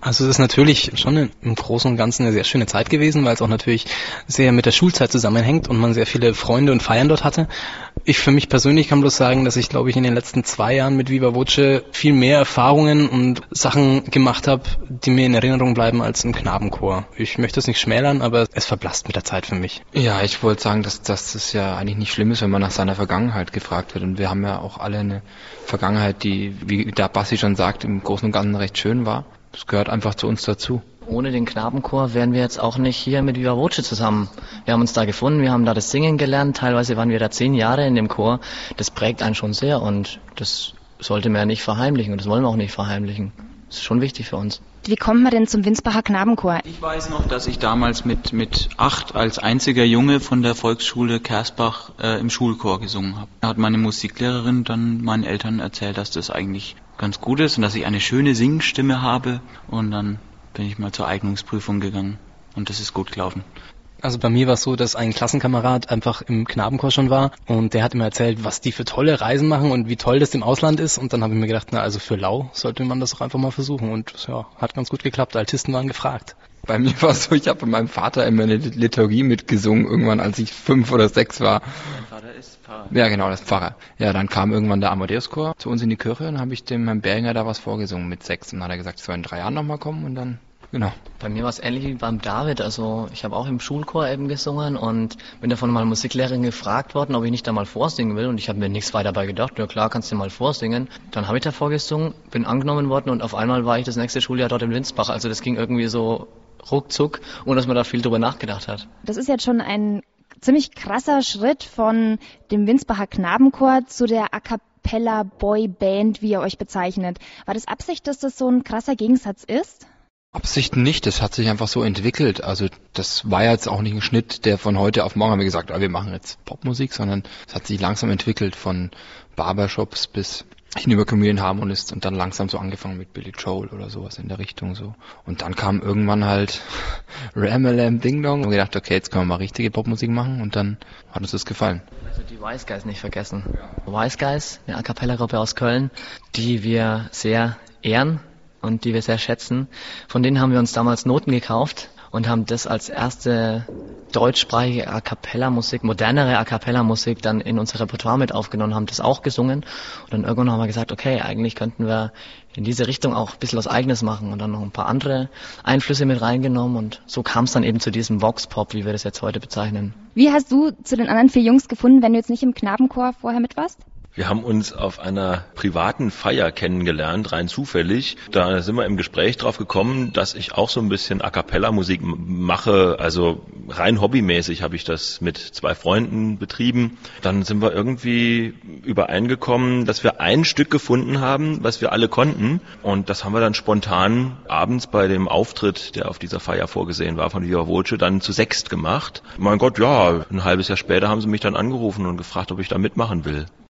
Also es ist natürlich schon im Großen und Ganzen eine sehr schöne Zeit gewesen, weil es auch natürlich sehr mit der Schulzeit zusammenhängt und man sehr viele Freunde und Feiern dort hatte. Ich für mich persönlich kann bloß sagen, dass ich, glaube ich, in den letzten 2 Jahren mit Viva Voce viel mehr Erfahrungen und Sachen gemacht habe, die mir in Erinnerung bleiben als im Knabenchor. Ich möchte es nicht schmälern, aber es verblasst mit der Zeit für mich. Ja, ich wollte sagen, dass das ja eigentlich nicht schlimm ist, wenn man nach seiner Vergangenheit gefragt wird. Und wir haben ja auch alle eine Vergangenheit, die, wie der Bassi schon sagt, im Großen und Ganzen recht schön war. Das gehört einfach zu uns dazu. Ohne den Knabenchor wären wir jetzt auch nicht hier mit Viva Voce zusammen. Wir haben uns da gefunden, wir haben da das Singen gelernt, teilweise waren wir da 10 Jahre in dem Chor. Das prägt einen schon sehr und das sollte man ja nicht verheimlichen und das wollen wir auch nicht verheimlichen. Das ist schon wichtig für uns. Wie kommt man denn zum Winsbacher Knabenchor? Ich weiß noch, dass ich damals mit 8 als einziger Junge von der Volksschule Kersbach im Schulchor gesungen habe. Da hat meine Musiklehrerin dann meinen Eltern erzählt, dass das eigentlich ganz gut ist und dass ich eine schöne Singstimme habe. Und dann bin ich mal zur Eignungsprüfung gegangen und das ist gut gelaufen. Also bei mir war es so, dass ein Klassenkamerad einfach im Knabenchor schon war und der hat mir erzählt, was die für tolle Reisen machen und wie toll das im Ausland ist. Und dann habe ich mir gedacht, also für Lau sollte man das doch einfach mal versuchen. Und ja, hat ganz gut geklappt. Altisten waren gefragt. Bei mir war es so, ich habe bei meinem Vater immer eine Liturgie mitgesungen, irgendwann als ich 5 oder 6 war. Mein Vater ist Pfarrer. Ja, genau, das Pfarrer. Ja, dann kam irgendwann der Amadeus-Chor zu uns in die Kirche und habe ich dem Herrn Beringer da was vorgesungen mit 6. Und dann hat er gesagt, ich soll in 3 Jahren nochmal kommen und dann... Genau. Bei mir war es ähnlich wie beim David, also ich habe auch im Schulchor eben gesungen und bin da von meiner Musiklehrerin gefragt worden, ob ich nicht da mal vorsingen will und ich habe mir nichts weiter dabei gedacht, ja klar, kannst du mal vorsingen. Dann habe ich da vorgesungen, bin angenommen worden und auf einmal war ich das nächste Schuljahr dort in Winsbach, also das ging irgendwie so ruckzuck, ohne dass man da viel drüber nachgedacht hat. Das ist jetzt schon ein ziemlich krasser Schritt von dem Winsbacher Knabenchor zu der A Cappella Boy Band, wie ihr euch bezeichnet. War das Absicht, dass das so ein krasser Gegensatz ist? Absicht nicht, das hat sich einfach so entwickelt. Also das war jetzt auch nicht ein Schnitt, der von heute auf morgen haben wir gesagt, wir machen jetzt Popmusik, sondern es hat sich langsam entwickelt von Barbershops bis hinüber Chameleon Harmonist und dann langsam so angefangen mit Billy Joel oder sowas in der Richtung so. Und dann kam irgendwann halt Ram-a-Lam Ding Dong und wir dachten, okay, jetzt können wir mal richtige Popmusik machen und dann hat uns das gefallen. Also die Wise Guys nicht vergessen. Wise Guys, eine A-Cappella-Gruppe aus Köln, die wir sehr ehren und die wir sehr schätzen. Von denen haben wir uns damals Noten gekauft und haben das als erste deutschsprachige A-Cappella-Musik, modernere A-Cappella-Musik dann in unser Repertoire mit aufgenommen, haben das auch gesungen. Und dann irgendwann haben wir gesagt, okay, eigentlich könnten wir in diese Richtung auch ein bisschen was Eigenes machen und dann noch ein paar andere Einflüsse mit reingenommen und so kam es dann eben zu diesem Vox-Pop, wie wir das jetzt heute bezeichnen. Wie hast du zu den anderen 4 Jungs gefunden, wenn du jetzt nicht im Knabenchor vorher mit warst? Wir haben uns auf einer privaten Feier kennengelernt, rein zufällig. Da sind wir im Gespräch drauf gekommen, dass ich auch so ein bisschen A-Cappella-Musik mache. Also rein hobbymäßig habe ich das mit 2 Freunden betrieben. Dann sind wir irgendwie übereingekommen, dass wir ein Stück gefunden haben, was wir alle konnten. Und das haben wir dann spontan abends bei dem Auftritt, der auf dieser Feier vorgesehen war von Viva Voce, dann zu 6 gemacht. Mein Gott, ja, ein halbes Jahr später haben sie mich dann angerufen und gefragt, ob ich da mitmachen will.